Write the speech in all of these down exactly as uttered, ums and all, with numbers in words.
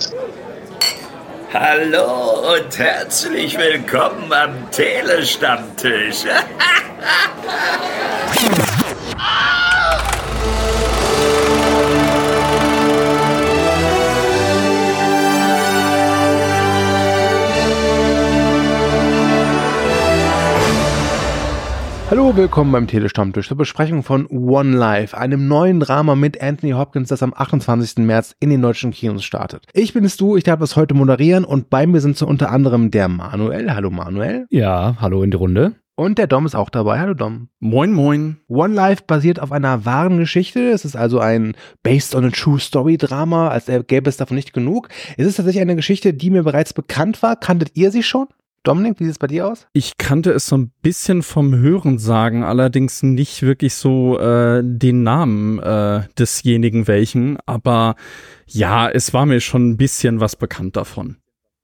Hallo und herzlich willkommen am Telestammtisch. Hallo, willkommen beim Telestammtisch zur Besprechung von One Life, einem neuen Drama mit Anthony Hopkins, das am achtundzwanzigsten März in den deutschen Kinos startet. Ich bin es du, ich darf es heute moderieren und bei mir sind so unter anderem der Manuel. Hallo Manuel. Ja, hallo in die Runde. Und der Dom ist auch dabei. Hallo Dom. Moin, moin. One Life basiert auf einer wahren Geschichte. Es ist also ein Based on a True Story Drama, als gäbe es davon nicht genug. Es ist tatsächlich eine Geschichte, die mir bereits bekannt war. Kanntet ihr sie schon? Dominik, wie sieht es bei dir aus? Ich kannte es so ein bisschen vom Hörensagen, allerdings nicht wirklich so äh, den Namen äh, desjenigen welchen, aber ja, es war mir schon ein bisschen was bekannt davon.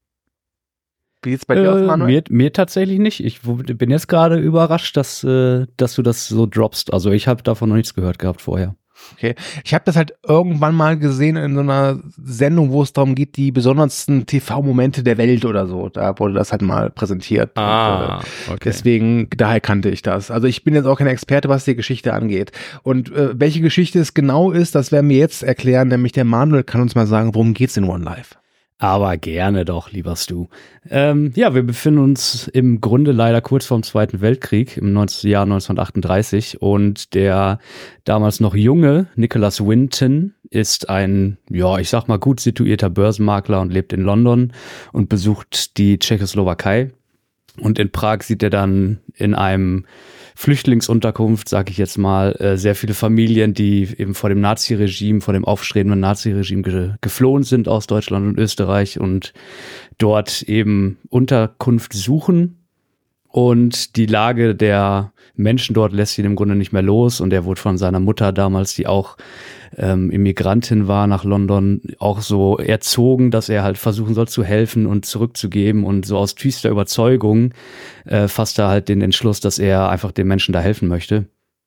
Wie sieht es bei dir aus, Äh, Manuel? mir, mir tatsächlich nicht. Ich w- bin jetzt gerade überrascht, dass, äh, dass du das so droppst. Also ich habe davon noch nichts gehört gehabt vorher. Okay. Ich habe das halt irgendwann mal gesehen in so einer Sendung, wo es darum geht, die besondersten T V-Momente der Welt oder so. Da wurde das halt mal präsentiert. Ah, Und, äh, okay. Deswegen, daher kannte ich das. Also ich bin jetzt auch kein Experte, was die Geschichte angeht. Und äh, welche Geschichte es genau ist, das werden wir jetzt erklären. Nämlich der Manuel kann uns mal sagen, worum geht's in One Life? Aber gerne doch, lieber Stu. Ähm, ja, wir befinden uns im Grunde leider kurz vorm Zweiten Weltkrieg im neunzehnten Jahr neunzehnhundertachtunddreißig und der damals noch junge Nicholas Winton ist ein, ja, ich sag mal gut situierter Börsenmakler und lebt in London und besucht die Tschechoslowakei. Und in Prag sieht er dann in einem Flüchtlingsunterkunft, sag ich jetzt mal, äh, sehr viele Familien, die eben vor dem Naziregime, vor dem aufstrebenden Naziregime ge- geflohen sind aus Deutschland und Österreich und dort eben Unterkunft suchen. Und die Lage der Menschen dort lässt ihn im Grunde nicht mehr los. Und er wurde von seiner Mutter damals, die auch ähm, Immigrantin war, nach London, auch so erzogen, dass er halt versuchen soll zu helfen und zurückzugeben. Und so aus tiefster Überzeugung äh, fasst er halt den Entschluss, dass er einfach den Menschen da helfen möchte.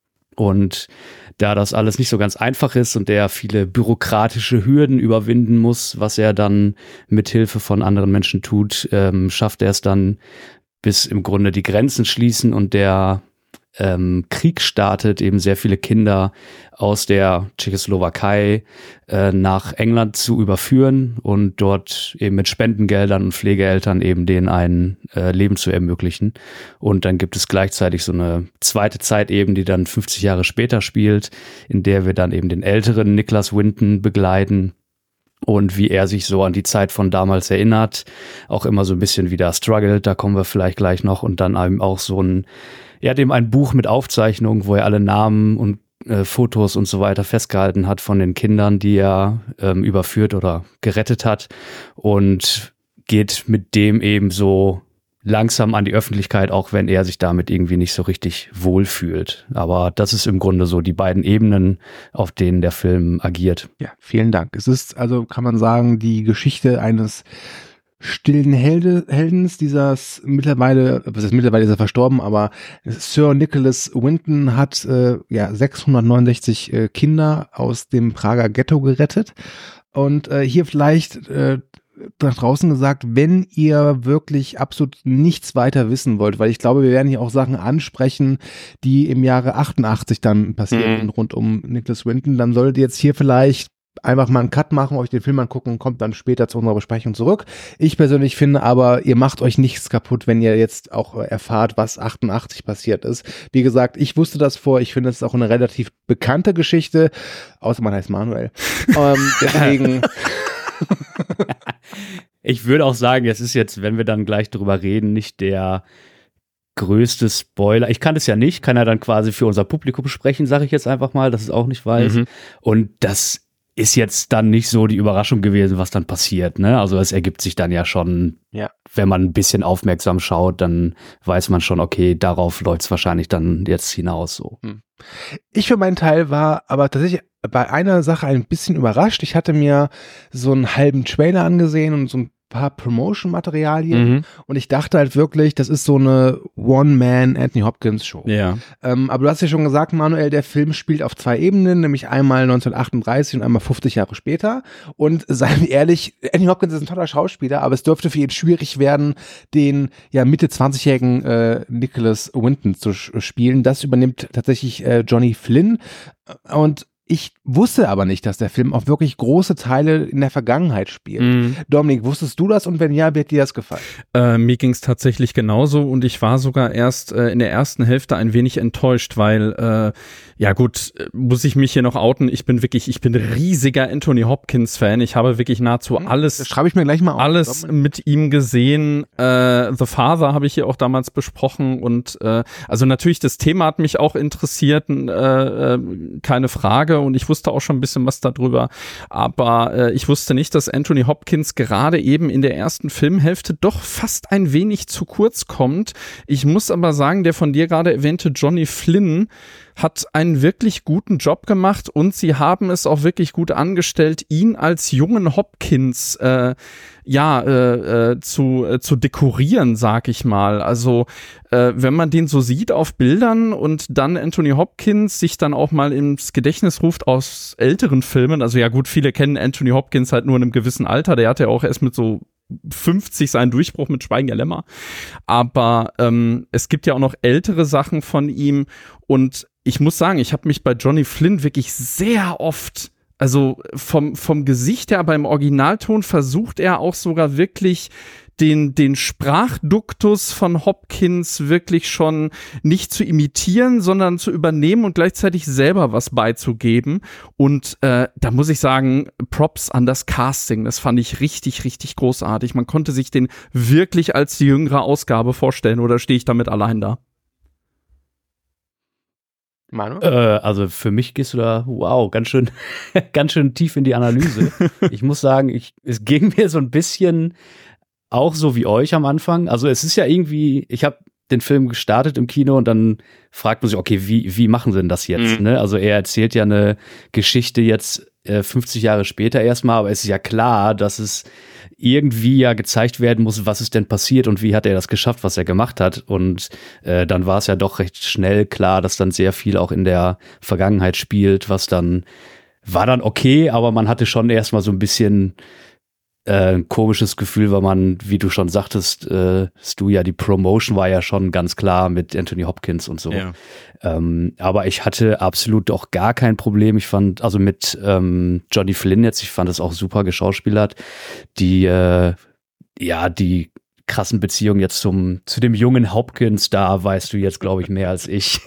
Und da das alles nicht so ganz einfach ist und er viele bürokratische Hürden überwinden muss, was er dann mit Hilfe von anderen Menschen tut, ähm, schafft er es dann, bis im Grunde die Grenzen schließen und der ähm, Krieg startet, eben sehr viele Kinder aus der Tschechoslowakei äh, nach England zu überführen und dort eben mit Spendengeldern und Pflegeeltern eben denen ein äh, Leben zu ermöglichen. Und dann gibt es gleichzeitig so eine zweite Zeit eben, die dann fünfzig Jahre später spielt, in der wir dann eben den älteren Nicholas Winton begleiten. Und wie er sich so an die Zeit von damals erinnert, auch immer so ein bisschen wieder struggelt, da kommen wir vielleicht gleich noch. Und dann eben auch so ein, er hat eben ein Buch mit Aufzeichnungen, wo er alle Namen und äh, Fotos und so weiter festgehalten hat von den Kindern, die er ähm, überführt oder gerettet hat. Und geht mit dem eben so langsam an die Öffentlichkeit, auch wenn er sich damit irgendwie nicht so richtig wohlfühlt. Aber das ist im Grunde so die beiden Ebenen, auf denen der Film agiert. Ja, vielen Dank. Es ist also, kann man sagen, die Geschichte eines stillen Helde, Heldens, dieses mittlerweile, was ist mittlerweile ist er verstorben, aber Sir Nicholas Winton hat äh, ja sechshundertneunundsechzig äh, Kinder aus dem Prager Ghetto gerettet. Und äh, hier vielleicht äh, nach draußen gesagt, wenn ihr wirklich absolut nichts weiter wissen wollt, weil ich glaube, wir werden hier auch Sachen ansprechen, die im Jahre achtundachtzig dann passieren, mhm. rund um Nicholas Winton, dann solltet ihr jetzt hier vielleicht einfach mal einen Cut machen, euch den Film angucken und kommt dann später zu unserer Besprechung zurück. Ich persönlich finde aber, ihr macht euch nichts kaputt, wenn ihr jetzt auch erfahrt, was achtundachtzig passiert ist. Wie gesagt, ich wusste das vor, ich finde, es ist auch eine relativ bekannte Geschichte, außer man heißt Manuel. ähm, deswegen... Ich würde auch sagen, es ist jetzt, wenn wir dann gleich drüber reden, nicht der größte Spoiler. Ich kann es ja nicht, kann er dann quasi für unser Publikum sprechen, sage ich jetzt einfach mal, dass es auch nicht weiß. Mhm. Und das ist jetzt dann nicht so die Überraschung gewesen, was dann passiert, ne? Also es ergibt sich dann ja schon, ja. Wenn man ein bisschen aufmerksam schaut, dann weiß man schon, okay, darauf läuft es wahrscheinlich dann jetzt hinaus so. Ich für meinen Teil war aber tatsächlich bei einer Sache ein bisschen überrascht. Ich hatte mir so einen halben Trailer angesehen und so ein paar Promotion-Materialien Mhm. und ich dachte halt wirklich, das ist so eine One-Man-Anthony-Hopkins-Show. Ja. Ähm, aber du hast ja schon gesagt, Manuel, der Film spielt auf zwei Ebenen, nämlich einmal neunzehnhundertachtunddreißig und einmal fünfzig Jahre später. Und seien wir ehrlich, Anthony Hopkins ist ein toller Schauspieler, aber es dürfte für ihn schwierig werden, den ja Mitte zwanzigjährigen äh, Nicholas Winton zu sch- spielen. Das übernimmt tatsächlich äh, Johnny Flynn. Und ich wusste aber nicht, dass der Film auch wirklich große Teile in der Vergangenheit spielt. Mhm. Dominik, wusstest du das und wenn ja, wie hat dir das gefallen? Äh, mir ging es tatsächlich genauso und ich war sogar erst äh, in der ersten Hälfte ein wenig enttäuscht, weil, äh, ja gut, äh, muss ich mich hier noch outen, ich bin wirklich, ich bin riesiger Anthony Hopkins-Fan, ich habe wirklich nahezu alles, Das schreibe ich mir gleich mal auf. alles mit ihm gesehen. Äh, The Father habe ich hier auch damals besprochen und äh, also natürlich, das Thema hat mich auch interessiert, äh, äh, keine Frage und ich wusste auch schon ein bisschen was darüber, aber äh, ich wusste nicht, dass Anthony Hopkins gerade eben in der ersten Filmhälfte doch fast ein wenig zu kurz kommt. Ich muss aber sagen, der von dir gerade erwähnte Johnny Flynn hat einen wirklich guten Job gemacht und sie haben es auch wirklich gut angestellt, ihn als jungen Hopkins äh, ja äh, äh, zu äh, zu dekorieren, sag ich mal. Also äh, wenn man den so sieht auf Bildern und dann Anthony Hopkins sich dann auch mal ins Gedächtnis ruft aus älteren Filmen, also ja gut, viele kennen Anthony Hopkins halt nur in einem gewissen Alter, der hatte ja auch erst mit so fünfzig seinen Durchbruch mit Schweigen der Lämmer. Aber ähm, es gibt ja auch noch ältere Sachen von ihm und ich muss sagen, ich habe mich bei Johnny Flynn wirklich sehr oft, also vom, vom Gesicht her, beim Originalton versucht er auch sogar wirklich den, den Sprachduktus von Hopkins wirklich schon nicht zu imitieren, sondern zu übernehmen und gleichzeitig selber was beizugeben. Und äh, da muss ich sagen, Props an das Casting, das fand ich richtig, richtig großartig. Man konnte sich den wirklich als die jüngere Ausgabe vorstellen, oder stehe ich damit allein da? Manu? Äh, also für mich gehst du da, wow, ganz schön, ganz schön tief in die Analyse. Ich muss sagen, ich, es ging mir so ein bisschen auch so wie euch am Anfang. Also es ist ja irgendwie, ich habe den Film gestartet im Kino und dann fragt man sich, okay, wie, wie machen sie denn das jetzt? Mhm. Ne? Also er erzählt ja eine Geschichte jetzt äh, fünfzig Jahre später erstmal, aber es ist ja klar, dass es irgendwie ja gezeigt werden muss, was ist denn passiert und wie hat er das geschafft, was er gemacht hat. Und äh, dann war es ja doch recht schnell klar, dass dann sehr viel auch in der Vergangenheit spielt, was dann, war dann okay, aber man hatte schon erstmal so ein bisschen äh, ein komisches Gefühl, weil man, wie du schon sagtest, äh, Stu, ja, die Promotion war ja schon ganz klar mit Anthony Hopkins und so. Ja. Ähm, aber ich hatte absolut auch gar kein Problem. Ich fand, also mit ähm, Johnny Flynn jetzt, ich fand es auch super geschauspielert. Die, äh, ja, die krassen Beziehungen jetzt zum, zu dem jungen Hopkins, da weißt du jetzt, glaube ich, mehr als ich.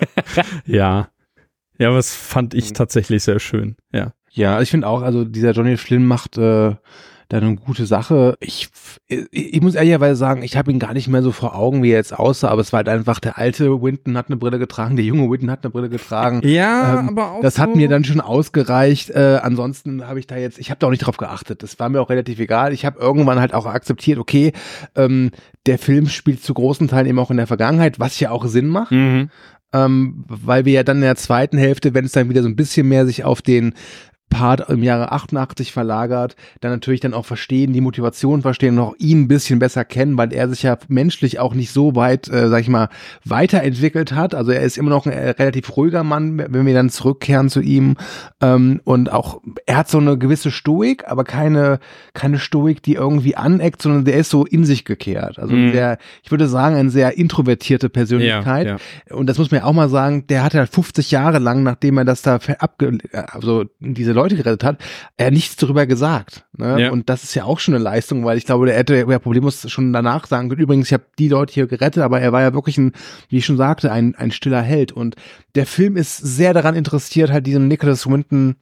Ja. Ja, aber das fand ich tatsächlich sehr schön, ja. Ja, ich finde auch, also dieser Johnny Flynn macht äh, da eine gute Sache. Ich, ich, ich muss ehrlicherweise sagen, ich habe ihn gar nicht mehr so vor Augen, wie er jetzt aussah, aber es war halt einfach, der alte Winton hat eine Brille getragen, der junge Winton hat eine Brille getragen. Ja, Ähm, aber auch Das hat so mir dann schon ausgereicht. Äh, ansonsten habe ich da jetzt, ich habe da auch nicht drauf geachtet. Das war mir auch relativ egal. Ich habe irgendwann halt auch akzeptiert, okay, ähm, der Film spielt zu großen Teilen eben auch in der Vergangenheit, was ja auch Sinn macht. Mhm. Ähm, weil wir ja dann in der zweiten Hälfte, wenn es dann wieder so ein bisschen mehr sich auf den Part im Jahre achtundachtzig verlagert, dann natürlich dann auch verstehen, die Motivation verstehen und auch ihn ein bisschen besser kennen, weil er sich ja menschlich auch nicht so weit, äh, sag ich mal, weiterentwickelt hat. Also er ist immer noch ein äh, relativ ruhiger Mann, wenn wir dann zurückkehren zu ihm. Ähm, und auch, er hat so eine gewisse Stoik, aber keine, keine Stoik, die irgendwie aneckt, sondern der ist so in sich gekehrt. Also Mhm. sehr, ich würde sagen, eine sehr introvertierte Persönlichkeit. Ja, ja. Und das muss man ja auch mal sagen, der hat halt fünfzig Jahre lang, nachdem er das da ver- abge, also diese Leute gerettet hat, er nichts darüber gesagt. Ne? Ja. Und das ist ja auch schon eine Leistung, weil ich glaube, der hätte ja problemlos schon danach sagen können, übrigens, ich habe die Leute hier gerettet, aber er war ja wirklich ein, wie ich schon sagte, ein, ein stiller Held. Und der Film ist sehr daran interessiert, halt diesem Nicholas Winton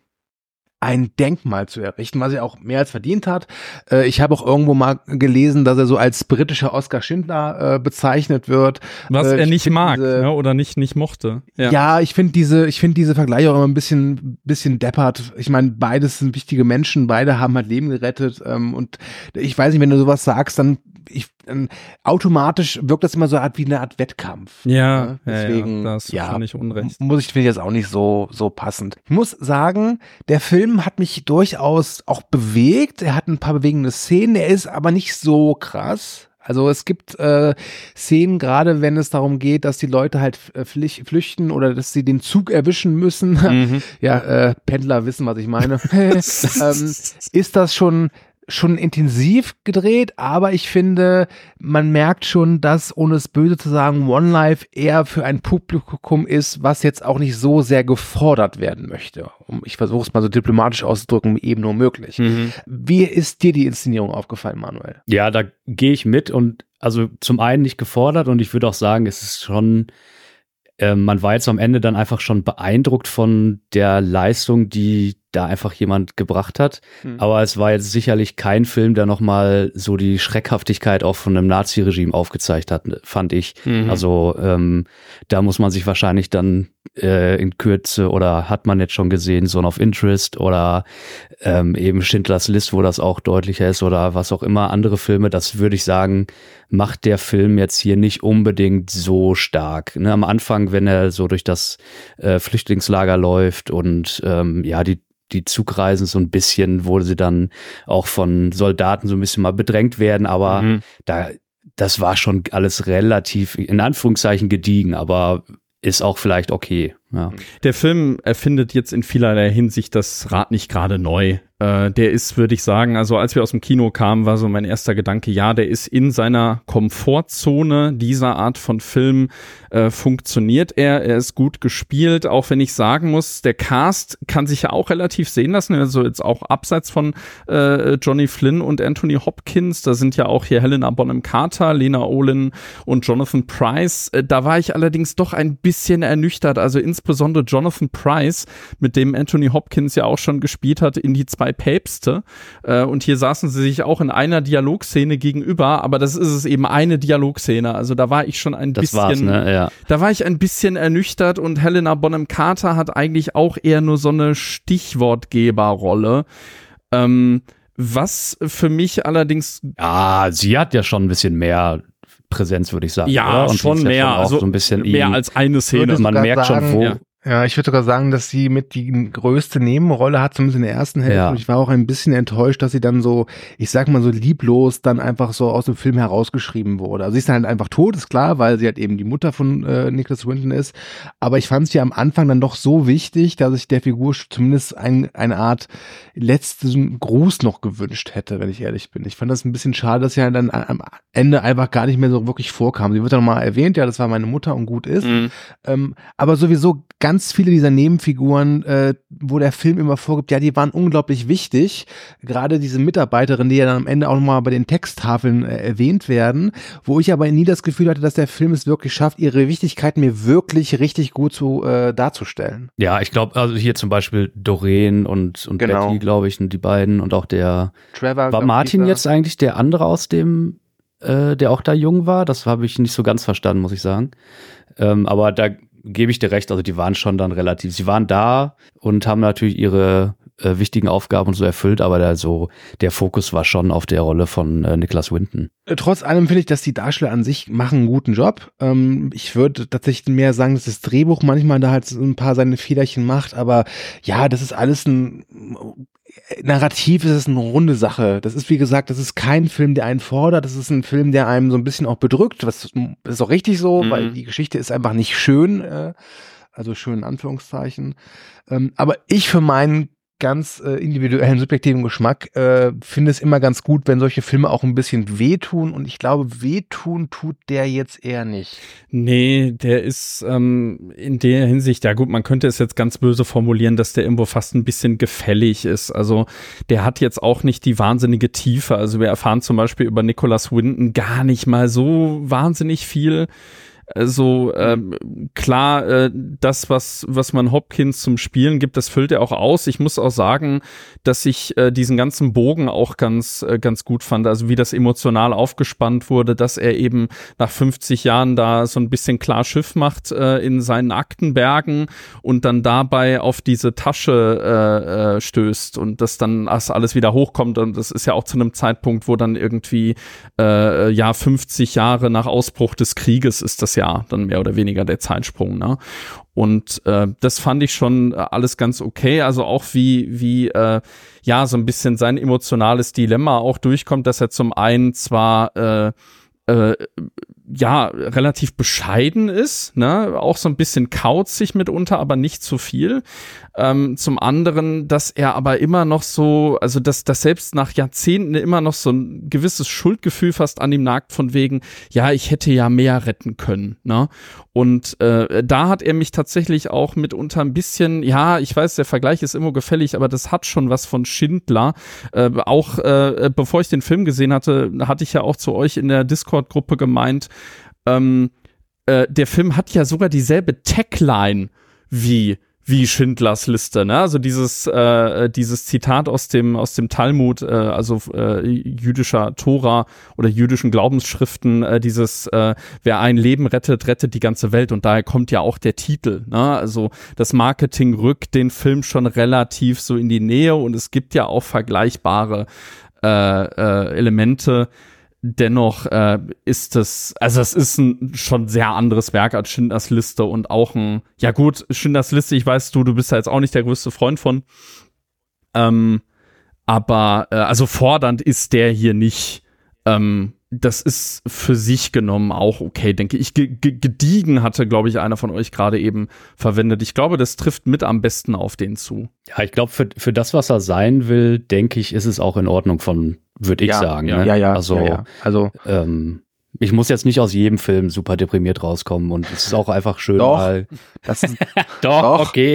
ein Denkmal zu errichten, was er auch mehr als verdient hat. Äh, ich habe auch irgendwo mal gelesen, dass er so als britischer Oskar Schindler äh, bezeichnet wird. Was Äh, er ich nicht find mag, diese, ne, oder nicht, nicht mochte. Ja, ich finde diese, ich finde diese Vergleiche auch immer ein bisschen, bisschen deppert. Ich meine, beides sind wichtige Menschen, beide haben halt Leben gerettet. Ähm, und ich weiß nicht, wenn du sowas sagst, dann ich, ähm, automatisch wirkt das immer so Art wie eine Art Wettkampf. Ja, ne? Deswegen, ja, ja, das ist ja, nicht unrecht. muss ich, finde ich jetzt auch nicht so, so passend. Ich muss sagen, der Film hat mich durchaus auch bewegt. Er hat ein paar bewegende Szenen, er ist aber nicht so krass. Also es gibt äh, Szenen, gerade wenn es darum geht, dass die Leute halt flüch- flüchten oder dass sie den Zug erwischen müssen. Mhm. Ja, äh, Pendler wissen, was ich meine. ähm, ist das schon schon intensiv gedreht, aber ich finde, man merkt schon, dass, ohne es böse zu sagen, One Life eher für ein Publikum ist, was jetzt auch nicht so sehr gefordert werden möchte. Ich versuche es mal so diplomatisch auszudrücken, eben nur möglich. Mhm. Wie ist dir die Inszenierung aufgefallen, Manuel? Ja, da gehe ich mit und also zum einen nicht gefordert und ich würde auch sagen, es ist schon, äh, man war jetzt am Ende dann einfach schon beeindruckt von der Leistung, die da einfach jemand gebracht hat. Mhm. Aber es war jetzt sicherlich kein Film, der nochmal so die Schreckhaftigkeit auch von einem Nazi-Regime aufgezeigt hat, fand ich. Mhm. Also ähm, da muss man sich wahrscheinlich dann äh, in Kürze, oder hat man jetzt schon gesehen, Zone of Interest oder ähm, eben Schindlers List, wo das auch deutlicher ist, oder was auch immer, andere Filme, das würde ich sagen, macht der Film jetzt hier nicht unbedingt so stark. Ne, am Anfang, wenn er so durch das äh, Flüchtlingslager läuft und ähm, ja, die die Zugreisen so ein bisschen, wo sie dann auch von Soldaten so ein bisschen mal bedrängt werden, aber mhm. da, das war schon alles relativ, in Anführungszeichen, gediegen, aber ist auch vielleicht okay. Ja. Der Film erfindet jetzt in vielerlei Hinsicht das Rad nicht gerade neu. Äh, der ist, würde ich sagen, also als wir aus dem Kino kamen, war so mein erster Gedanke, ja, der ist in seiner Komfortzone dieser Art von Film, äh, funktioniert er, er ist gut gespielt, auch wenn ich sagen muss, der Cast kann sich ja auch relativ sehen lassen, also jetzt auch abseits von äh, Johnny Flynn und Anthony Hopkins, da sind ja auch hier Helena Bonham Carter, Lena Olin und Jonathan Pryce, äh, da war ich allerdings doch ein bisschen ernüchtert, also insbesondere Jonathan Pryce, mit dem Anthony Hopkins ja auch schon gespielt hat in Die zwei Päpste, äh, und hier saßen sie sich auch in einer Dialogszene gegenüber, aber das ist es eben, eine Dialogszene, also da war ich schon ein das bisschen, war's, ne? Ja. Da war ich ein bisschen ernüchtert und Helena Bonham Carter hat eigentlich auch eher nur so eine Stichwortgeberrolle, ähm, was für mich allerdings... Ja, sie hat ja schon ein bisschen mehr Präsenz, würde ich sagen. Ja, und schon mehr, ja schon also so ein bisschen mehr ihm, als eine Szene. Man merkt sagen, schon, wo... Ja. Ja, ich würde sogar sagen, dass sie mit die größte Nebenrolle hat, zumindest in der ersten Hälfte. Ja. Und ich war auch ein bisschen enttäuscht, dass sie dann so, ich sag mal so lieblos, dann einfach so aus dem Film herausgeschrieben wurde. Also sie ist dann halt einfach tot, ist klar, weil sie halt eben die Mutter von äh, Nicholas Winton ist. Aber ich fand sie am Anfang dann doch so wichtig, dass ich der Figur zumindest ein, eine Art letzten Gruß noch gewünscht hätte, wenn ich ehrlich bin. Ich fand das ein bisschen schade, dass sie halt dann am Ende einfach gar nicht mehr so wirklich vorkam. Sie wird dann mal erwähnt, ja, das war meine Mutter und gut ist. Mhm. Ähm, aber sowieso ganz viele dieser Nebenfiguren, äh, wo der Film immer vorgibt, ja, die waren unglaublich wichtig. Gerade diese Mitarbeiterin, die ja dann am Ende auch nochmal bei den Texttafeln äh, erwähnt werden, wo ich aber nie das Gefühl hatte, dass der Film es wirklich schafft, ihre Wichtigkeit mir wirklich richtig gut zu äh, darzustellen. Ja, ich glaube, also hier zum Beispiel Doreen und, und genau. Betty, glaube ich, die beiden und auch der Trevor. War Martin jetzt eigentlich der andere aus dem, äh, der auch da jung war? Das habe ich nicht so ganz verstanden, muss ich sagen. Ähm, aber da gebe ich dir recht, also die waren schon dann relativ, sie waren da und haben natürlich ihre äh, wichtigen Aufgaben und so erfüllt, aber der, so, der Fokus war schon auf der Rolle von äh, Nicholas Winton. Trotz allem finde ich, dass die Darsteller an sich machen einen guten Job. Ähm, ich würde tatsächlich mehr sagen, dass das Drehbuch manchmal da halt so ein paar seine Fehlerchen macht, aber ja, das ist alles ein narrativ, ist es eine runde Sache. Das ist, wie gesagt, das ist kein Film, der einen fordert, das ist ein Film, der einem so ein bisschen auch bedrückt, was ist auch richtig so, mhm. weil die Geschichte ist einfach nicht schön, äh, also schön in Anführungszeichen. Ähm, aber ich für meinen ganz äh, individuellen, subjektiven Geschmack äh, finde es immer ganz gut, wenn solche Filme auch ein bisschen wehtun, und ich glaube, wehtun tut der jetzt eher nicht. Nee, der ist ähm, in der Hinsicht, ja gut, man könnte es jetzt ganz böse formulieren, dass der irgendwo fast ein bisschen gefällig ist. Also der hat jetzt auch nicht die wahnsinnige Tiefe. Also wir erfahren zum Beispiel über Nicholas Winton gar nicht mal so wahnsinnig viel. Also ähm, klar, äh, das, was, was man Hopkins zum Spielen gibt, das füllt er auch aus. Ich muss auch sagen, dass ich äh, diesen ganzen Bogen auch ganz, äh, ganz gut fand. Also wie das emotional aufgespannt wurde, dass er eben nach fünfzig Jahren da so ein bisschen klar Schiff macht äh, in seinen Aktenbergen und dann dabei auf diese Tasche äh, äh, stößt und das dann das alles wieder hochkommt. Und das ist ja auch zu einem Zeitpunkt, wo dann irgendwie äh, ja fünfzig Jahre nach Ausbruch des Krieges ist das ja dann mehr oder weniger der Zeitsprung, ne? Und äh, das fand ich schon äh, alles ganz okay. Also auch wie, wie äh, ja, so ein bisschen sein emotionales Dilemma auch durchkommt, dass er zum einen zwar äh, äh, ja, relativ bescheiden ist, ne, auch so ein bisschen kauzig mitunter, aber nicht zu viel. Ähm, zum anderen, dass er aber immer noch so, also dass, dass selbst nach Jahrzehnten immer noch so ein gewisses Schuldgefühl fast an ihm nagt von wegen, ja, ich hätte ja mehr retten können, ne? Und äh, da hat er mich tatsächlich auch mitunter ein bisschen, ja, ich weiß, der Vergleich ist immer gefällig, aber das hat schon was von Schindler. Äh, auch äh, bevor ich den Film gesehen hatte, hatte ich ja auch zu euch in der Discord-Gruppe gemeint, ähm, äh, der Film hat ja sogar dieselbe Tagline wie wie Schindlers Liste, ne? Also dieses äh, dieses Zitat aus dem aus dem Talmud, äh, also äh, jüdischer Tora oder jüdischen Glaubensschriften, äh, dieses äh, wer ein Leben rettet, rettet die ganze Welt, und daher kommt ja auch der Titel, ne? Also das Marketing rückt den Film schon relativ so in die Nähe und es gibt ja auch vergleichbare äh, äh, Elemente. Dennoch äh, ist es, also es ist ein schon sehr anderes Werk als Schindlers Liste und auch ein, ja gut, Schindlers Liste, ich weiß, du, du bist ja jetzt auch nicht der größte Freund von, ähm, aber äh, also fordernd ist der hier nicht. Ähm, das ist für sich genommen auch okay, denke ich. G- g- gediegen hatte, glaube ich, einer von euch gerade eben verwendet. Ich glaube, das trifft mit am besten auf den zu. Ja, ich glaube, für, für das, was er sein will, denke ich, ist es auch in Ordnung von, würde ich ja, sagen. Ja, ne? ja, ja. Also, ja, ja. also ähm, ich muss jetzt nicht aus jedem Film super deprimiert rauskommen und es ist auch einfach schön, Doch, mal. das ist, Doch, Doch. okay.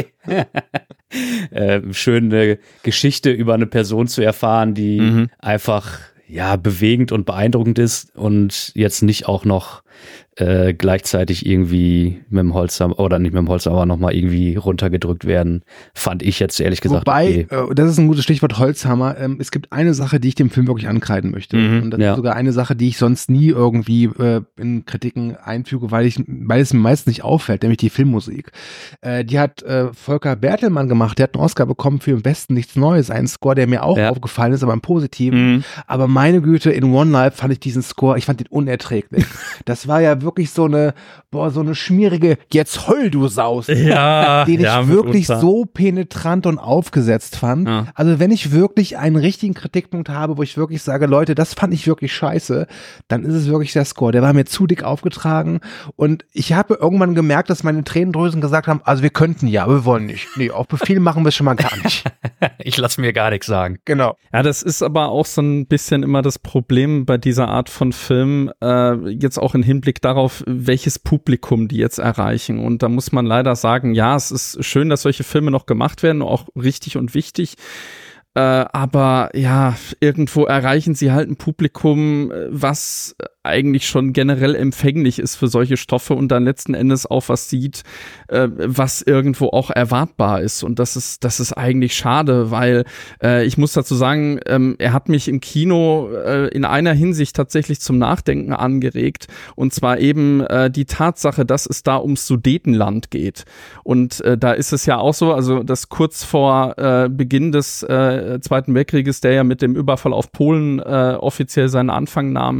äh, schön eine Geschichte über eine Person zu erfahren, die Mhm. einfach ja bewegend und beeindruckend ist und jetzt nicht auch noch äh, gleichzeitig irgendwie mit dem Holzhammer oder nicht mit dem Holzhammer nochmal irgendwie runtergedrückt werden, fand ich jetzt ehrlich gesagt Wobei, okay. äh, das ist ein gutes Stichwort, Holzhammer. Ähm, es gibt eine Sache, die ich dem Film wirklich ankreiden möchte. Mhm, und das ja. ist sogar eine Sache, die ich sonst nie irgendwie äh, in Kritiken einfüge, weil ich, weil es mir meist nicht auffällt, nämlich die Filmmusik. Äh, die hat äh, Volker Bertelmann gemacht, der hat einen Oscar bekommen für Im Besten nichts Neues, einen Score, der mir auch Ja. aufgefallen ist, aber im Positiven. Mhm. Aber meine Güte, in One Life fand ich diesen Score, ich fand den unerträglich. Das war ja wirklich so eine, boah, so eine schmierige, jetzt heul du Saus. Ja, Den ich ja, wirklich mitunter. so penetrant und aufgesetzt fand. Ja. Also wenn ich wirklich einen richtigen Kritikpunkt habe, wo ich wirklich sage, Leute, das fand ich wirklich scheiße, dann ist es wirklich der Score. Der war mir zu dick aufgetragen und ich habe irgendwann gemerkt, dass meine Tränendrüsen gesagt haben, also wir könnten ja, aber wir wollen nicht. Nee, auf Befehl machen wir es schon mal gar nicht. Ich lasse mir gar nichts sagen. Genau. Ja, das ist aber auch so ein bisschen immer das Problem bei dieser Art von Film, äh, jetzt auch im Hinblick darauf, welches Publikum die jetzt erreichen. Und da muss man leider sagen, ja, es ist schön, dass solche Filme noch gemacht werden, auch richtig und wichtig. Äh, aber ja, irgendwo erreichen sie halt ein Publikum, was eigentlich schon generell empfänglich ist für solche Stoffe und dann letzten Endes auch was sieht, äh, was irgendwo auch erwartbar ist. Und das ist, das ist eigentlich schade, weil äh, ich muss dazu sagen, ähm, er hat mich im Kino äh, in einer Hinsicht tatsächlich zum Nachdenken angeregt. Und zwar eben äh, die Tatsache, dass es da ums Sudetenland geht. Und äh, da ist es ja auch so, also dass kurz vor äh, Beginn des äh, Zweiten Weltkrieges, der ja mit dem Überfall auf Polen äh, offiziell seinen Anfang nahm,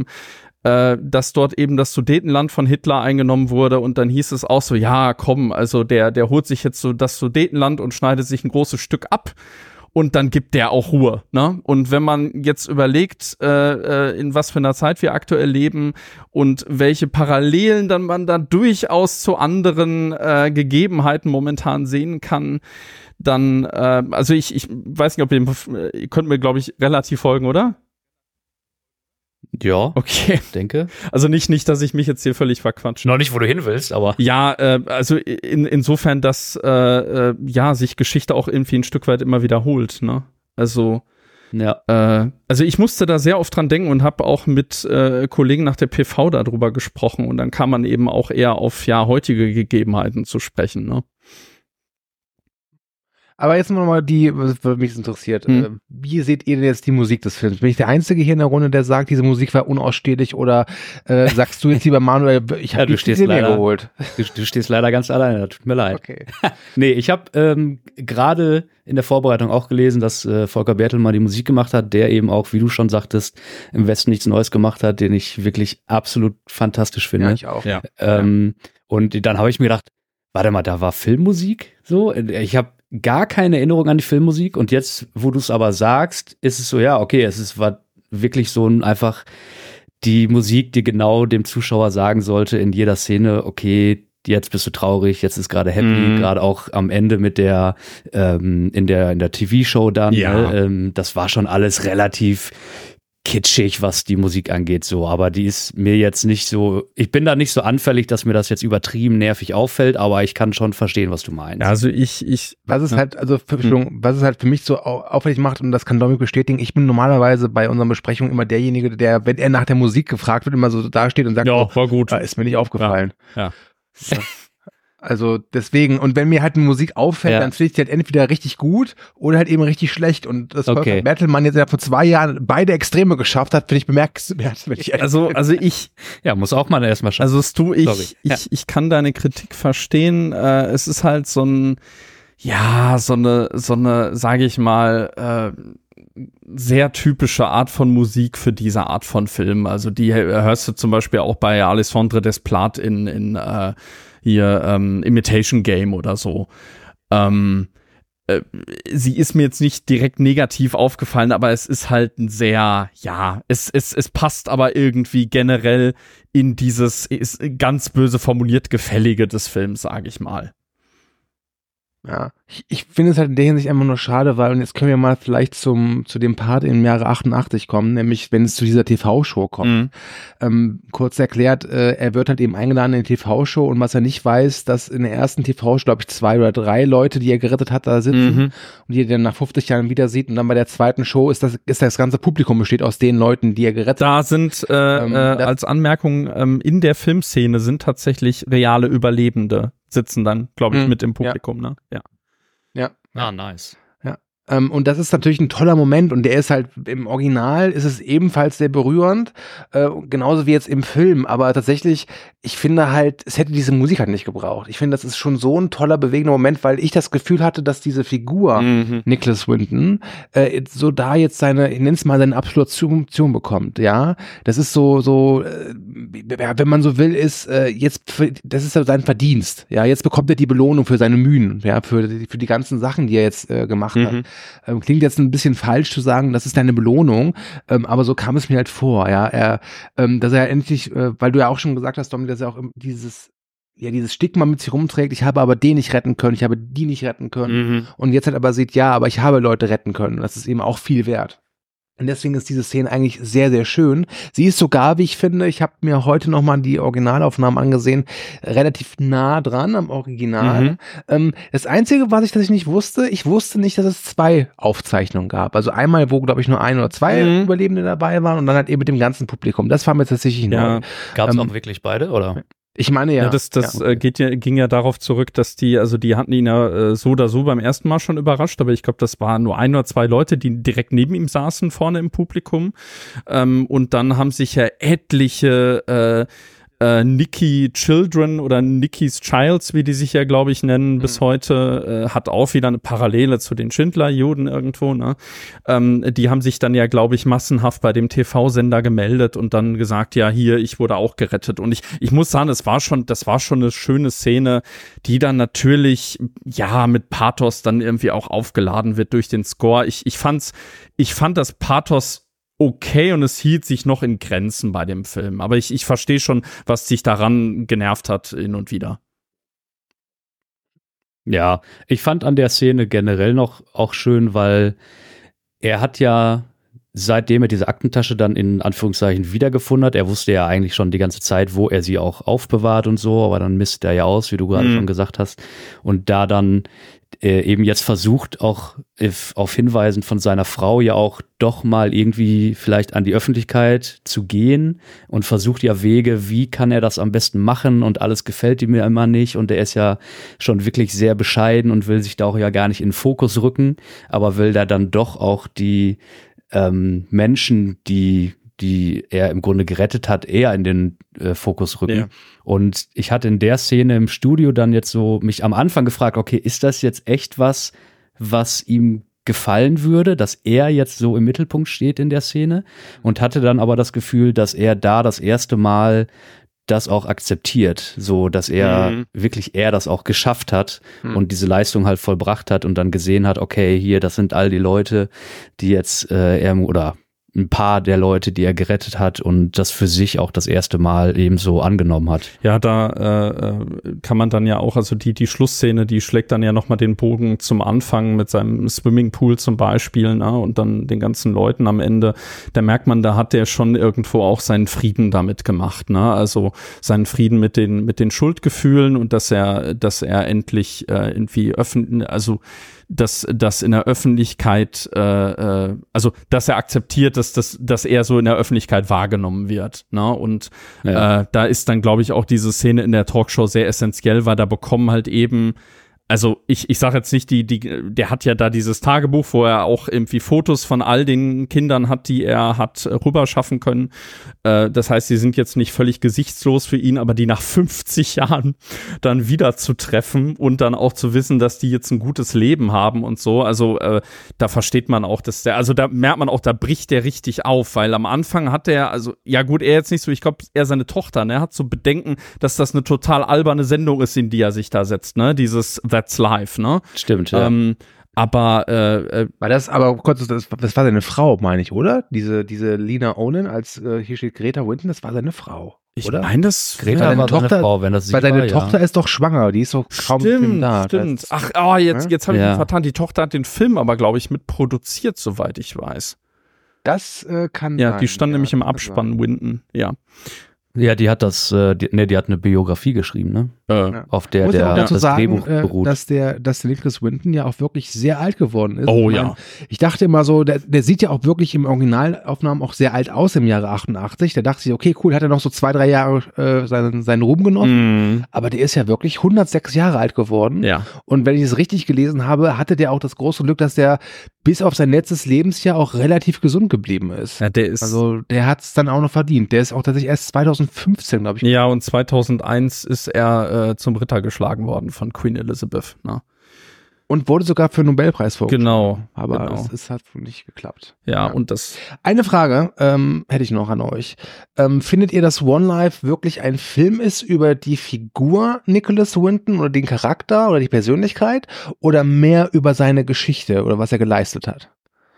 dass dort eben das Sudetenland von Hitler eingenommen wurde und dann hieß es auch so, ja komm, also der, der holt sich jetzt so das Sudetenland und schneidet sich ein großes Stück ab und dann gibt der auch Ruhe, ne? Und wenn man jetzt überlegt, äh, in was für einer Zeit wir aktuell leben und welche Parallelen dann man da durchaus zu anderen äh, Gegebenheiten momentan sehen kann, dann, äh, also ich, ich weiß nicht, ob ihr, ihr könnt mir, glaube ich, relativ folgen, oder? Ja, Okay. denke. Also nicht, nicht, dass ich mich jetzt hier völlig verquatsche. Noch nicht, wo du hin willst, aber Ja, äh, also in, insofern, dass äh, äh, ja sich Geschichte auch irgendwie ein Stück weit immer wiederholt, ne? Also Ja. Äh, also ich musste da sehr oft dran denken und habe auch mit äh, Kollegen nach der P V darüber gesprochen und dann kam man eben auch eher auf ja heutige Gegebenheiten zu sprechen, ne? Aber jetzt nochmal die, was mich interessiert. Hm. Wie seht ihr denn jetzt die Musik des Films? Bin ich der Einzige hier in der Runde, der sagt, diese Musik war unausstehlich, oder äh, sagst du jetzt lieber Manuel, ich habe Ja, du die stehst C D mir leider- geholt? Du, du stehst leider ganz alleine, tut mir leid. Okay. Nee, ich habe ähm, gerade in der Vorbereitung auch gelesen, dass äh, Volker Bertelmann die Musik gemacht hat, der eben auch, wie du schon sagtest, im Westen nichts Neues gemacht hat, den ich wirklich absolut fantastisch finde. Ja, ich auch. Ja. Ähm, und dann habe ich mir gedacht, warte mal, da war Filmmusik so? Ich habe gar keine Erinnerung an die Filmmusik und jetzt, wo du es aber sagst, ist es so, ja, okay, es ist, war wirklich so ein einfach die Musik, die genau dem Zuschauer sagen sollte in jeder Szene, okay, jetzt bist du traurig, jetzt ist gerade happy, Mhm. gerade auch am Ende mit der, ähm, in der, in der T V-Show dann, Ja. ne, ähm, das war schon alles relativ kitschig, was die Musik angeht, so, aber die ist mir jetzt nicht so, ich bin da nicht so anfällig, dass mir das jetzt übertrieben nervig auffällt, aber ich kann schon verstehen, was du meinst. Ja, also ich, ich, Was es Ja. halt, also für, Entschuldigung, was es halt für mich so au- auffällig macht, und das kann Dominik bestätigen, ich bin normalerweise bei unseren Besprechungen immer derjenige, der, wenn er nach der Musik gefragt wird, immer so dasteht und sagt, oh, war gut. ah, ist mir nicht aufgefallen. Ja. Also deswegen, und wenn mir halt eine Musik auffällt, Ja. dann finde ich die halt entweder richtig gut oder halt eben richtig schlecht. Und das Okay. Volker Bertelmann jetzt ja vor zwei Jahren beide Extreme geschafft hat, finde ich bemerkenswert. Wenn ich ehrlich Also, bin. also ich, Ja, muss auch mal erstmal schauen. Also Stu, ich, Sorry. ich, Ja. ich kann deine Kritik verstehen. Äh, es ist halt so ein, ja, so eine, so eine, sage ich mal, äh, sehr typische Art von Musik für diese Art von Film. Also die hörst du zum Beispiel auch bei Alessandre Desplat in, in äh, hier ähm, Imitation Game oder so. Ähm, äh, sie ist mir jetzt nicht direkt negativ aufgefallen, aber es ist halt ein sehr, ja, es, es, es passt aber irgendwie generell in dieses, ist ganz böse formuliert, Gefällige des Films, sage ich mal. Ja, ich, ich finde es halt in der Hinsicht einfach nur schade, weil, und jetzt können wir mal vielleicht zum, zu dem Part im Jahre achtundachtzig kommen, nämlich wenn es zu dieser T V-Show kommt. Mhm. Ähm, kurz erklärt, äh, er wird halt eben eingeladen in die T V-Show, und was er nicht weiß, dass in der ersten T V-Show, glaube ich, zwei oder drei Leute, die er gerettet hat, da sitzen Mhm. und die er dann nach fünfzig Jahren wieder sieht, und dann bei der zweiten Show ist das, ist das ganze Publikum besteht aus den Leuten, die er gerettet hat. Da sind äh, Ähm, äh, das- als Anmerkung ähm, in der Filmszene sind tatsächlich reale Überlebende sitzen dann, glaube ich, Mhm. mit im Publikum, ne? Ja. Ja. Ah, nice. Ähm, und das ist natürlich ein toller Moment, und der ist halt im Original ist es ebenfalls sehr berührend, äh, genauso wie jetzt im Film, aber tatsächlich, ich finde halt, es hätte diese Musik halt nicht gebraucht. Ich finde, das ist schon so ein toller, bewegender Moment, weil ich das Gefühl hatte, dass diese Figur, Mhm. Nicholas Winton, äh, so da jetzt seine, ich nenne es mal, seine Absolution bekommt, ja. Das ist so, so, äh, wenn man so will, ist äh, jetzt, für, das ist ja sein Verdienst, ja. Jetzt bekommt er die Belohnung für seine Mühen, ja, für die, für die ganzen Sachen, die er jetzt äh, gemacht Mhm. hat. Ähm, klingt jetzt ein bisschen falsch zu sagen, das ist deine Belohnung, ähm, aber so kam es mir halt vor, ja. Er, ähm, dass er endlich, äh, weil du ja auch schon gesagt hast, Dominik, dass er auch im- dieses ja, dieses Stigma mit sich rumträgt, ich habe aber den nicht retten können, ich habe die nicht retten können. Mhm. Und jetzt halt aber sieht, ja, aber ich habe Leute retten können. Und das ist eben auch viel wert. Und deswegen ist diese Szene eigentlich sehr, sehr schön. Sie ist sogar, wie ich finde, ich habe mir heute nochmal die Originalaufnahmen angesehen, relativ nah dran am Original. Mhm. Ähm, das Einzige, was ich, das ich nicht wusste, ich wusste nicht, dass es zwei Aufzeichnungen gab. Also einmal, wo, glaube ich, nur ein oder zwei Mhm. Überlebende dabei waren, und dann halt eben mit dem ganzen Publikum. Das war mir tatsächlich Ja. neu. Gab es Ähm, auch wirklich beide, oder? Ich meine ja. Ja, das, das ja. äh, geht ja, ging ja darauf zurück, dass die, also die hatten ihn ja äh, so oder so beim ersten Mal schon überrascht, aber ich glaube, das waren nur ein oder zwei Leute, die direkt neben ihm saßen, vorne im Publikum. Ähm, und dann haben sich ja etliche äh, äh, Nikki Children oder Nikki's Childs, wie die sich ja, glaube ich, nennen, bis heute, äh, hat auch wieder eine Parallele zu den Schindler-Juden irgendwo, ne? Ähm, die haben sich dann ja, glaube ich, massenhaft bei dem T V-Sender gemeldet und dann gesagt, ja, hier, ich wurde auch gerettet. Und ich, ich muss sagen, es war schon, das war schon eine schöne Szene, die dann natürlich, ja, mit Pathos dann irgendwie auch aufgeladen wird durch den Score. Ich, ich fand's, ich fand das Pathos okay, und es hielt sich noch in Grenzen bei dem Film. Aber ich, ich verstehe schon, was sich daran genervt hat hin und wieder. Ja, ich fand an der Szene generell noch auch schön, weil er hat ja seitdem er diese Aktentasche dann in Anführungszeichen wiedergefunden hat, er wusste ja eigentlich schon die ganze Zeit, wo er sie auch aufbewahrt und so, aber dann misst er ja aus, wie du gerade mhm. schon gesagt hast. Und da dann äh, eben jetzt versucht, auch if, auf Hinweisen von seiner Frau ja auch doch mal irgendwie vielleicht an die Öffentlichkeit zu gehen und versucht ja Wege, wie kann er das am besten machen und alles gefällt ihm ja immer nicht und er ist ja schon wirklich sehr bescheiden und will sich da auch ja gar nicht in den Fokus rücken, aber will da dann doch auch die ähm, Menschen, die die er im Grunde gerettet hat, eher in den äh, Fokus rücken. Ja. Und ich hatte in der Szene im Studio dann jetzt so mich am Anfang gefragt, okay, ist das jetzt echt was, was ihm gefallen würde, dass er jetzt so im Mittelpunkt steht in der Szene? Und hatte dann aber das Gefühl, dass er da das erste Mal das auch akzeptiert, so dass er mhm. wirklich er das auch geschafft hat mhm. und diese Leistung halt vollbracht hat und dann gesehen hat, okay, hier, das sind all die Leute, die jetzt äh, er oder ein paar der Leute, die er gerettet hat und das für sich auch das erste Mal eben so angenommen hat. Ja, da äh, kann man dann ja auch, also die die Schlussszene, die schlägt dann ja nochmal den Bogen zum Anfang mit seinem Swimmingpool zum Beispiel, ne, und dann den ganzen Leuten am Ende, da merkt man, da hat er schon irgendwo auch seinen Frieden damit gemacht, ne, also seinen Frieden mit den mit den Schuldgefühlen und dass er dass er endlich äh, irgendwie öffentlich, also dass das in der Öffentlichkeit, äh, äh, also dass er akzeptiert, dass das, dass er so in der Öffentlichkeit wahrgenommen wird, ne? Und ja. äh, da ist dann, glaube ich, auch diese Szene in der Talkshow sehr essentiell, weil da bekommen halt eben, also ich ich sage jetzt nicht, die die der hat ja da dieses Tagebuch, wo er auch irgendwie Fotos von all den Kindern hat, die er hat rüber schaffen können. Äh, das heißt, sie sind jetzt nicht völlig gesichtslos für ihn, aber die nach fünfzig Jahren dann wieder zu treffen und dann auch zu wissen, dass die jetzt ein gutes Leben haben und so. Also äh, da versteht man auch, dass der, also da merkt man auch, da bricht der richtig auf, weil am Anfang hat der, also ja gut, er jetzt nicht so, ich glaube, er seine Tochter, ne, hat so Bedenken, dass das eine total alberne Sendung ist, in die er sich da setzt, ne, dieses That's Life, ne? Stimmt, ja. Ähm, aber äh, äh, war das, aber kurz, das, das war seine Frau, meine ich, oder? Diese, diese Lina Onen, als äh, hier steht Greta Winton, das war seine Frau, ich oder? meine, das Greta war Tochter, seine Frau, wenn das sie weil seine war, Tochter ja. ist doch schwanger, die ist doch kaum stimmt, da. Stimmt, das, ach, oh, jetzt, jetzt habe ich ja. mich vertan. Die Tochter hat den Film aber, glaube ich, mitproduziert, soweit ich weiß. Das äh, kann Ja, sein. die stand ja, nämlich im Abspann, Winton, ja. Ja, die hat das, äh, die, ne, die hat eine Biografie geschrieben, ne? Äh, Ja. Auf der Muss ich der auch dazu das sagen, Drehbuch äh, beruht. dass der, dass der Nicholas Winton ja auch wirklich sehr alt geworden ist. Oh ich ja. mein, ich dachte immer so, der, der sieht ja auch wirklich im Originalaufnahmen auch sehr alt aus im Jahre achtundachtzig. Da dachte ich, okay, cool, hat er noch so zwei, drei Jahre äh, seinen, seinen Ruhm genossen. mm, Aber der ist ja wirklich hundertsechs Jahre alt geworden. ja. Und wenn ich es richtig gelesen habe, hatte der auch das große Glück, dass der bis auf sein letztes Lebensjahr auch relativ gesund geblieben ist. Ja, der ist. Also der hat es dann auch noch verdient. Der ist auch tatsächlich erst zweitausendfünfzehn, glaube ich. Ja, und zweitausendeins ist er äh, zum Ritter geschlagen worden von Queen Elizabeth, ne? Und wurde sogar für einen Nobelpreis vorgeschlagen. Genau. Aber genau. es, es hat wohl nicht geklappt. Ja, Ja. und das. Eine Frage ähm, hätte ich noch an euch. Ähm, findet ihr, dass One Life wirklich ein Film ist über die Figur Nicholas Winton oder den Charakter oder die Persönlichkeit oder mehr über seine Geschichte oder was er geleistet hat?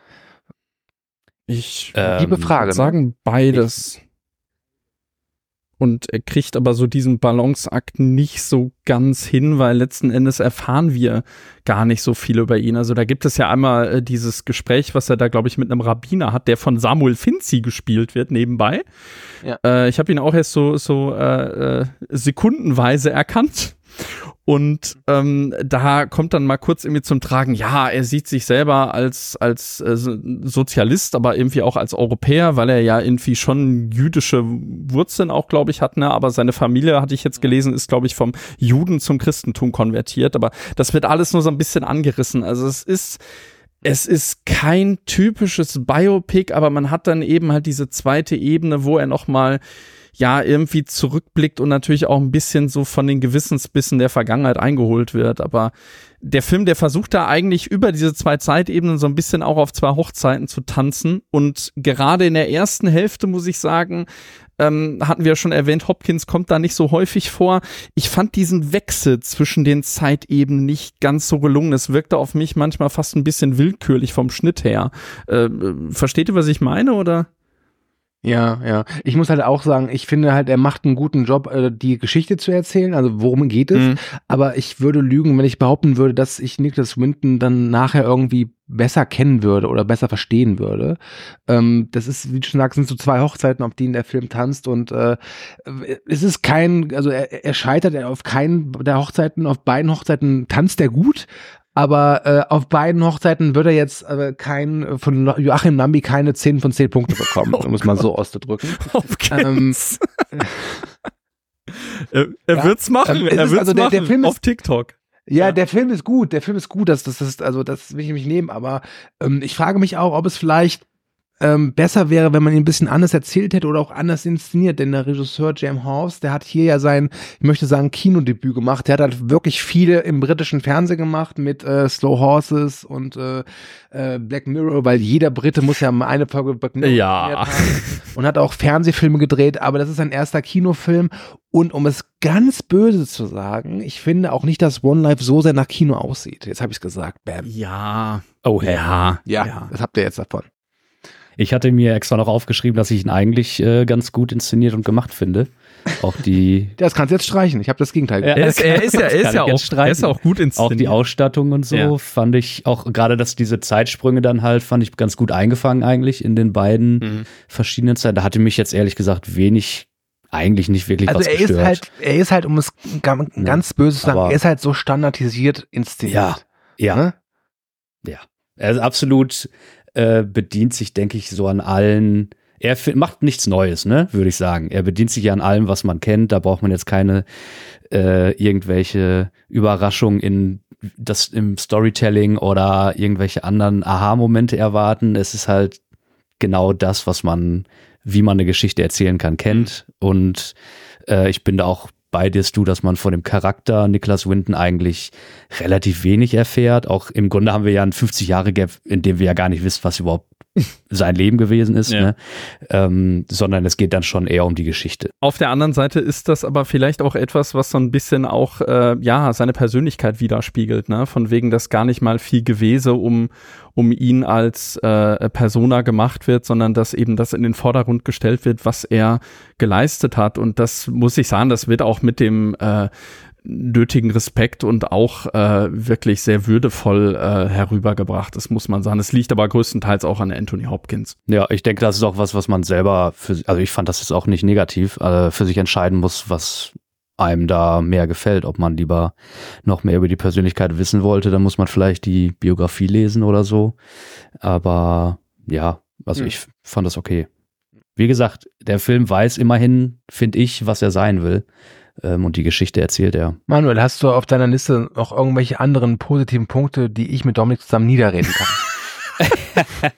Ich Ähm, Liebe Frage. würde sagen beides. Und er kriegt aber so diesen Balanceakt nicht so ganz hin, weil letzten Endes erfahren wir gar nicht so viel über ihn. Also da gibt es ja einmal äh, dieses Gespräch, was er da, glaube ich, mit einem Rabbiner hat, der von Samuel Finzi gespielt wird nebenbei. Ja. Äh, ich habe ihn auch erst so, so äh, äh, sekundenweise erkannt. Und ähm, da kommt dann mal kurz irgendwie zum Tragen, ja, er sieht sich selber als als äh, Sozialist, aber irgendwie auch als Europäer, weil er ja irgendwie schon jüdische Wurzeln auch, glaube ich, hat, ne? Aber seine Familie, hatte ich jetzt gelesen, ist, glaube ich, vom Juden zum Christentum konvertiert. Aber das wird alles nur so ein bisschen angerissen. Also es ist Es ist kein typisches Biopic, aber man hat dann eben halt diese zweite Ebene, wo er noch mal ja irgendwie zurückblickt und natürlich auch ein bisschen so von den Gewissensbissen der Vergangenheit eingeholt wird. Aber der Film, der versucht da eigentlich über diese zwei Zeitebenen so ein bisschen auch auf zwei Hochzeiten zu tanzen. Und gerade in der ersten Hälfte, muss ich sagen, ähm, hatten wir ja schon erwähnt, Hopkins kommt da nicht so häufig vor. Ich fand diesen Wechsel zwischen den Zeitebenen nicht ganz so gelungen. Es wirkte auf mich manchmal fast ein bisschen willkürlich vom Schnitt her. Äh, versteht ihr, was ich meine, oder? Ja, ja. Ich muss halt auch sagen, ich finde halt, er macht einen guten Job, äh, die Geschichte zu erzählen, also worum geht es. Mhm. Aber ich würde lügen, wenn ich behaupten würde, dass ich Nicholas Winton dann nachher irgendwie besser kennen würde oder besser verstehen würde. Ähm, das ist, wie du schon sagst, sind so zwei Hochzeiten, auf denen der Film tanzt und äh, es ist kein, also er, er scheitert auf keinen der Hochzeiten, auf beiden Hochzeiten tanzt er gut. Aber äh, auf beiden Hochzeiten wird er jetzt äh, kein, von Joachim Lambi keine zehn von zehn Punkte bekommen, oh um es mal so auszudrücken. Ähm, er er ja, wird's machen, ähm, er wird's also der, der Film ist, auf TikTok. Ja, ja, der Film ist gut, der Film ist gut, das, das ist, also das will ich nicht nehmen, aber ähm, ich frage mich auch, ob es vielleicht Ähm, besser wäre, wenn man ihn ein bisschen anders erzählt hätte oder auch anders inszeniert, denn der Regisseur James Hawes, der hat hier ja sein, ich möchte sagen, Kinodebüt gemacht. Der hat halt wirklich viele im britischen Fernsehen gemacht mit äh, Slow Horses und äh, äh, Black Mirror, weil jeder Brite muss ja mal eine Folge Black Mirror ja. haben und hat auch Fernsehfilme gedreht, aber das ist sein erster Kinofilm und um es ganz böse zu sagen, ich finde auch nicht, dass One Life so sehr nach Kino aussieht. Jetzt habe ich es gesagt, bam. Ja. Oh, hey. ja. ja. Ja, das habt ihr jetzt davon. Ich hatte mir extra noch aufgeschrieben, dass ich ihn eigentlich äh, ganz gut inszeniert und gemacht finde. Auch die. Das kannst du jetzt streichen. Ich habe das Gegenteil gesagt. Er ist, er ist ja, er ist ja auch, er ist auch gut inszeniert. Auch die Ausstattung und so ja. fand ich auch gerade, dass diese Zeitsprünge dann halt fand ich ganz gut eingefangen eigentlich in den beiden mhm. verschiedenen Zeiten. Da hatte mich jetzt ehrlich gesagt wenig, eigentlich nicht wirklich also was er gestört. Ist halt, er ist halt, um es ganz böse zu sagen, er ist halt so standardisiert inszeniert. Ja, ja, ne? ja. Er ist absolut. Äh, bedient sich, denke ich, so an allen, er f- macht nichts Neues, ne, würde ich sagen. Er bedient sich ja an allem, was man kennt, da braucht man jetzt keine äh, irgendwelche Überraschungen in das im Storytelling oder irgendwelche anderen Aha-Momente erwarten. Es ist halt genau das, was man, wie man eine Geschichte erzählen kann, kennt und äh, ich bin da auch bei dir, du, dass man von dem Charakter Nicholas Winton eigentlich relativ wenig erfährt. Auch im Grunde haben wir ja einen fünfzig-Jahre-Gap, in dem wir ja gar nicht wissen, was überhaupt sein Leben gewesen ist, ja. ne? ähm, sondern es geht dann schon eher um die Geschichte. Auf der anderen Seite ist das aber vielleicht auch etwas, was so ein bisschen auch äh, ja seine Persönlichkeit widerspiegelt, ne? Von wegen, dass gar nicht mal viel Gewese um um ihn als äh, Persona gemacht wird, sondern dass eben das in den Vordergrund gestellt wird, was er geleistet hat. Und das muss ich sagen, das wird auch mit dem äh, nötigen Respekt und auch äh, wirklich sehr würdevoll äh, herübergebracht. Das muss man sagen. Es liegt aber größtenteils auch an Anthony Hopkins. Ja, ich denke, das ist auch was, was man selber, für, also ich fand das jetzt auch nicht negativ, äh, für sich entscheiden muss, was einem da mehr gefällt. Ob man lieber noch mehr über die Persönlichkeit wissen wollte, dann muss man vielleicht die Biografie lesen oder so. Aber ja, also hm. ich fand das okay. Wie gesagt, der Film weiß immerhin, finde ich, was er sein will. Und die Geschichte erzählt er. Manuel, hast du auf deiner Liste noch irgendwelche anderen positiven Punkte, die ich mit Dominik zusammen niederreden kann?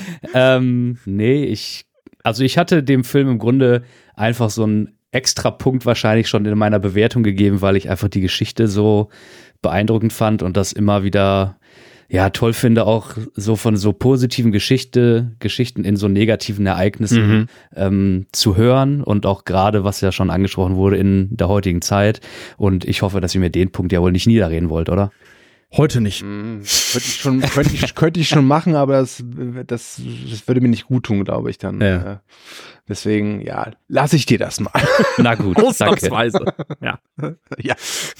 ähm, nee, ich, also ich hatte dem Film im Grunde einfach so einen extra Punkt wahrscheinlich schon in meiner Bewertung gegeben, weil ich einfach die Geschichte so beeindruckend fand und das immer wieder ja toll finde, auch so von so positiven Geschichte, Geschichten in so negativen Ereignissen mhm. ähm, zu hören und auch gerade, was ja schon angesprochen wurde, in der heutigen Zeit. Und ich hoffe, dass ihr mir den Punkt ja wohl nicht niederreden wollt, oder? Heute nicht. Mhm. Könnte ich schon, könnte ich, könnte ich schon machen, aber das, das, das würde mir nicht gut tun, glaube ich dann. Ja. Deswegen, ja, lasse ich dir das mal. Na gut, ausnahmsweise. Ja. ja.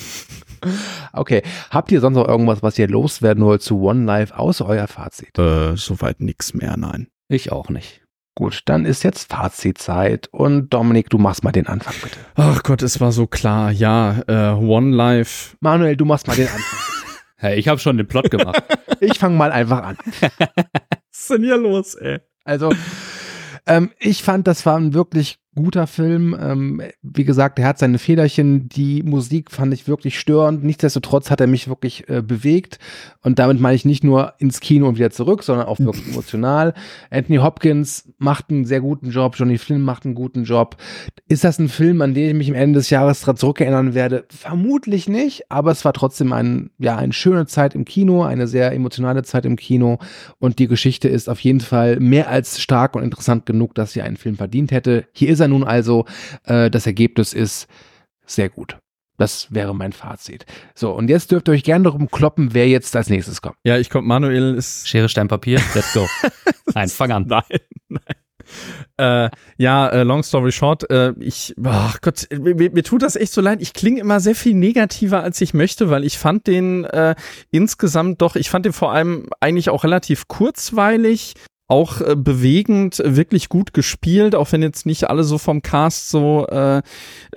Okay, habt ihr sonst noch irgendwas, was ihr loswerden wollt zu One Life, außer euer Fazit? Äh, soweit nix mehr, nein. Ich auch nicht. Gut, dann ist jetzt Fazitzeit und Dominik, du machst mal den Anfang, bitte. Ach Gott, es war so klar, ja, äh, One Life. Manuel, du machst mal den Anfang. Hey, ich habe schon den Plot gemacht. Ich fange mal einfach an. Was ist denn hier los, ey? Also, ähm, ich fand, das war ein wirklich guter Film. Ähm, wie gesagt, er hat seine Fehlerchen. Die Musik fand ich wirklich störend. Nichtsdestotrotz hat er mich wirklich äh, bewegt. Und damit meine ich nicht nur ins Kino und wieder zurück, sondern auch wirklich emotional. Anthony Hopkins macht einen sehr guten Job. Johnny Flynn macht einen guten Job. Ist das ein Film, an den ich mich am Ende des Jahres dran zurückerinnern werde? Vermutlich nicht. Aber es war trotzdem ein, ja, eine schöne Zeit im Kino, eine sehr emotionale Zeit im Kino. Und die Geschichte ist auf jeden Fall mehr als stark und interessant genug, dass sie einen Film verdient hätte. Hier ist er nun also, äh, das Ergebnis ist sehr gut. Das wäre mein Fazit. So, und jetzt dürft ihr euch gerne darum kloppen, wer jetzt als nächstes kommt. Ja, ich komme, Manuel ist... Schere, Stein, Papier, let's go. Nein, fang an. Nein, nein. Äh, ja, äh, long story short, äh, ich, ach Gott, mir, mir tut das echt so leid. Ich klinge immer sehr viel negativer, als ich möchte, weil ich fand den äh, insgesamt doch, ich fand den vor allem eigentlich auch relativ kurzweilig, auch äh, bewegend, wirklich gut gespielt, auch wenn jetzt nicht alle so vom Cast so äh, äh,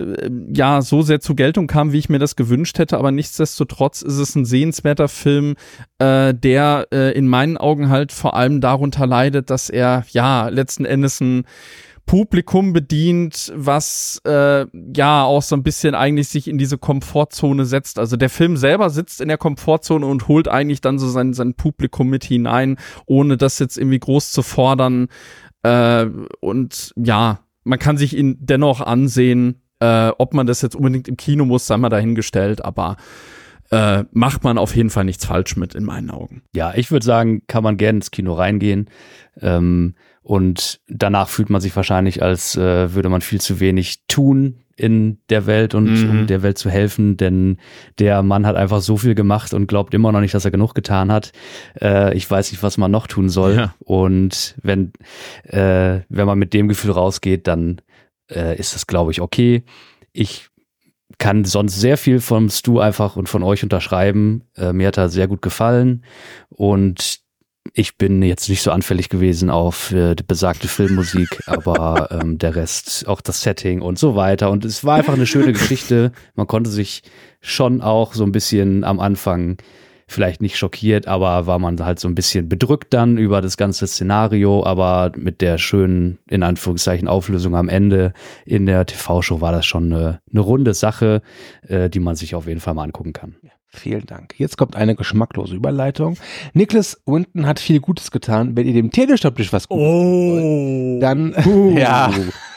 ja so sehr zur Geltung kamen, wie ich mir das gewünscht hätte, aber nichtsdestotrotz ist es ein sehenswerter Film, äh, der äh, in meinen Augen halt vor allem darunter leidet, dass er ja letzten Endes ein Publikum bedient, was äh, ja auch so ein bisschen eigentlich sich in diese Komfortzone setzt. Also der Film selber sitzt in der Komfortzone und holt eigentlich dann so sein, sein Publikum mit hinein, ohne das jetzt irgendwie groß zu fordern. Äh, und ja, man kann sich ihn dennoch ansehen. Äh, ob man das jetzt unbedingt im Kino muss, sei mal dahingestellt, aber äh, macht man auf jeden Fall nichts falsch mit, in meinen Augen. Ja, ich würde sagen, kann man gerne ins Kino reingehen. Ähm, und danach fühlt man sich wahrscheinlich, als äh, würde man viel zu wenig tun in der Welt und mhm. um der Welt zu helfen, denn der Mann hat einfach so viel gemacht und glaubt immer noch nicht, dass er genug getan hat. Äh, ich weiß nicht, was man noch tun soll. Ja. Und wenn, äh, wenn man mit dem Gefühl rausgeht, dann äh, ist das, glaube ich, okay. Ich kann sonst sehr viel vom Stu einfach und von euch unterschreiben. Äh, mir hat er sehr gut gefallen und ich bin jetzt nicht so anfällig gewesen auf äh, die besagte Filmmusik, aber ähm, der Rest, auch das Setting und so weiter. Und es war einfach eine schöne Geschichte. Man konnte sich schon auch so ein bisschen am Anfang vielleicht nicht schockiert, aber war man halt so ein bisschen bedrückt dann über das ganze Szenario, aber mit der schönen, in Anführungszeichen, Auflösung am Ende in der T V-Show war das schon eine, eine runde Sache, äh, die man sich auf jeden Fall mal angucken kann. Ja, vielen Dank. Jetzt kommt eine geschmacklose Überleitung. Nicholas Winton hat viel Gutes getan. Wenn ihr dem Telestammtisch was Gutes oh. wollt, dann uh. ja,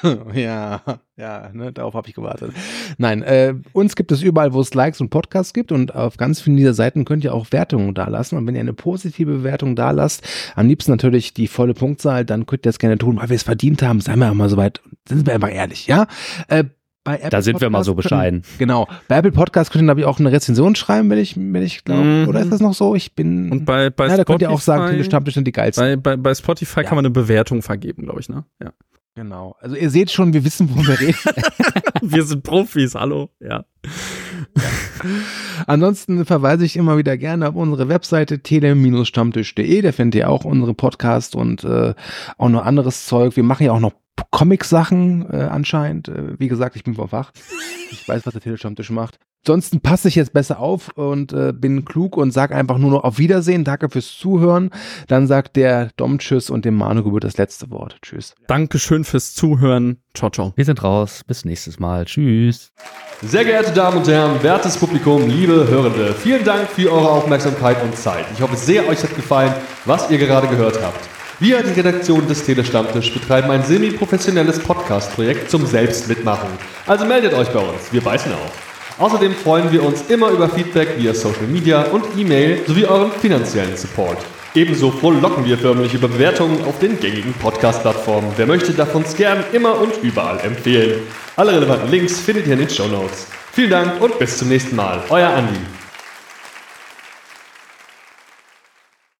ja, ja, ne, darauf habe ich gewartet. Nein, äh, uns gibt es überall, wo es Likes und Podcasts gibt und auf ganz vielen dieser Seiten könnt ihr auch Wertungen dalassen und wenn ihr eine positive Bewertung dalasst, am liebsten natürlich die volle Punktzahl, dann könnt ihr das gerne tun, weil wir es verdient haben, seien wir auch mal so weit, sind wir einfach ehrlich, ja? Äh, Bei Apple da sind Podcast wir mal so bescheiden. Können, genau. Bei Apple Podcast könnt ihr, glaube ich, auch eine Rezension schreiben, wenn ich, wenn ich glaube. Mhm. Oder ist das noch so? Ich bin. Und bei, bei ja, da Spotify, könnt ihr auch sagen, Telestammtisch sind die geilsten. Bei, bei, bei Spotify ja. kann man eine Bewertung vergeben, glaube ich, ne? Ja. Genau. Also ihr seht schon, wir wissen, worüber wir reden. Wir sind Profis, hallo. Ja. ja. Ansonsten verweise ich immer wieder gerne auf unsere Webseite tele Stammtisch punkt de. Da findet ihr auch unsere Podcasts und äh, auch noch anderes Zeug. Wir machen ja auch noch Comic-Sachen äh, anscheinend. Äh, wie gesagt, ich bin vom Fach. Ich weiß, was der Telestammtisch macht. Ansonsten passe ich jetzt besser auf und äh, bin klug und sage einfach nur noch auf Wiedersehen. Danke fürs Zuhören. Dann sagt der Dom Tschüss und dem Manu gebührt das letzte Wort. Tschüss. Dankeschön fürs Zuhören. Ciao, ciao. Wir sind raus. Bis nächstes Mal. Tschüss. Sehr geehrte Damen und Herren, wertes Publikum, liebe Hörende, vielen Dank für eure Aufmerksamkeit und Zeit. Ich hoffe sehr, euch hat gefallen, was ihr gerade gehört habt. Wir, die Redaktion des Telestammtisch, betreiben ein semi-professionelles Podcast-Projekt zum Selbstmitmachen. Also meldet euch bei uns, wir beißen auf. Außerdem freuen wir uns immer über Feedback via Social Media und E-Mail sowie euren finanziellen Support. Ebenso frohlocken wir förmlich über Bewertungen auf den gängigen Podcast-Plattformen. Wer möchte, darf uns gern immer und überall empfehlen. Alle relevanten Links findet ihr in den Shownotes. Vielen Dank und bis zum nächsten Mal. Euer Andi.